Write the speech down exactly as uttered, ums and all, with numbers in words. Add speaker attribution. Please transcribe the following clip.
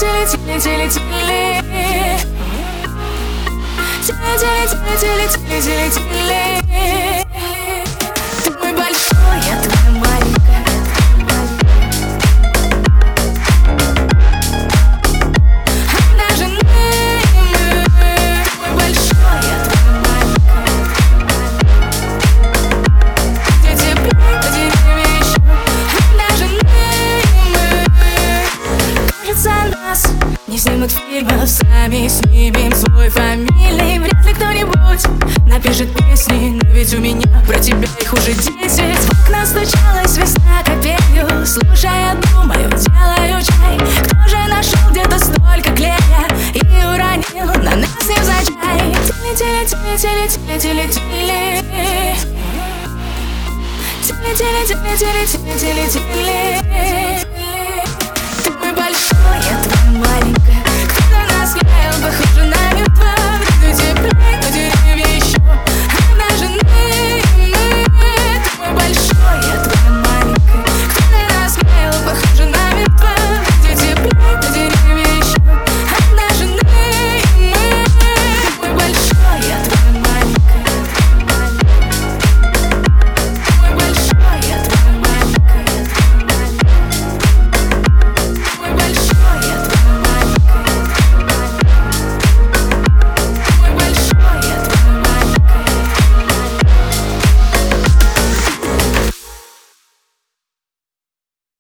Speaker 1: Теле-теле-теле-теле-теле-теле-теле-теле-теле. Ты мой большой, я твоя маленькая. Обнаженные мы. Ты мой большой, я твоя маленькая. Где тебе, где тебе еще? Обнаженные мы. Кажется, нас не снимут фильмов, сами снимем свой фамилий. Вряд ли кто-нибудь напишет песни, но ведь у меня про тебя их уже десять. В окна стучалась весна капелью, слушая, думаю, делаю чай. Кто же нашел где-то столько клея и уронил на нас невзначай? Теле-теле-теле-теле-теле-теле-теле. Теле-теле-теле-теле-теле-теле-теле. Ты мой большой, я твой маленький.